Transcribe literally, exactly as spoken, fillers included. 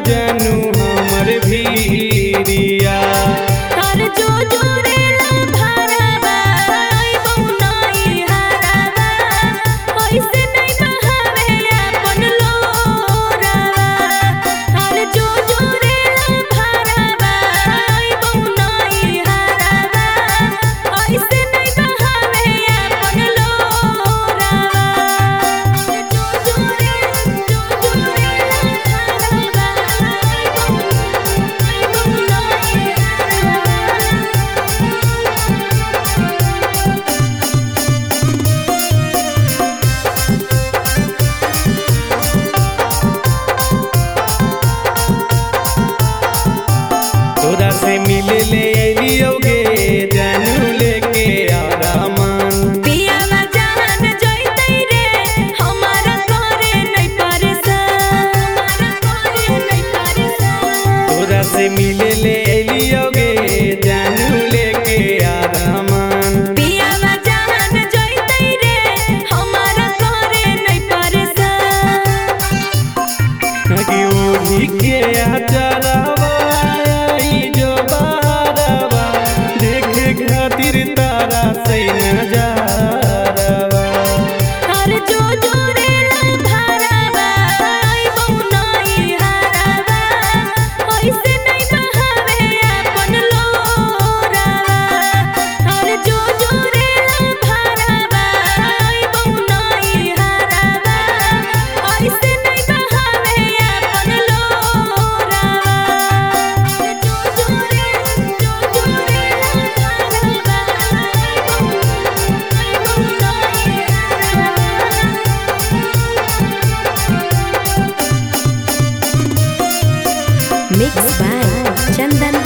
जानू हमर भीरिया। हर जो जोरेला भरावा बहुनाई हरावा ओइसे नहीं बहावे अपन लोरावा। हर जो जोरेला भरावा बहुनाई हरावा ओइसे नहीं बहावे अपन लोरावा। जो जोरे जो जोरेला भरावा बहुनाई तोरा से मिले ले अलियोगे जानू लेके आरामान। पियावा जान जइतै रे हमारा करे नहीं परेशान हमारा करे नहीं परेशान। तोरा से मिले ले अलियोगे जानू लेके आरामान। पियावा जान जइतै रे हमारा करे नहीं परेशान। कि ओढ़ी के आचरवा आई जो बहरवा देखे खातिर तारा से नजारवा। हर जो जोरेला भरावा बहुनाई हरावा ओइसे नहीं बहावे अपन लोरावा। हर जो जोरेला भरावा बहुनाई हरावा ओइसे नहीं बहावे अपन लोरावा। जो जोरे जो जोरेला भरावा बहुनाई हरावा। Mixed by Chandan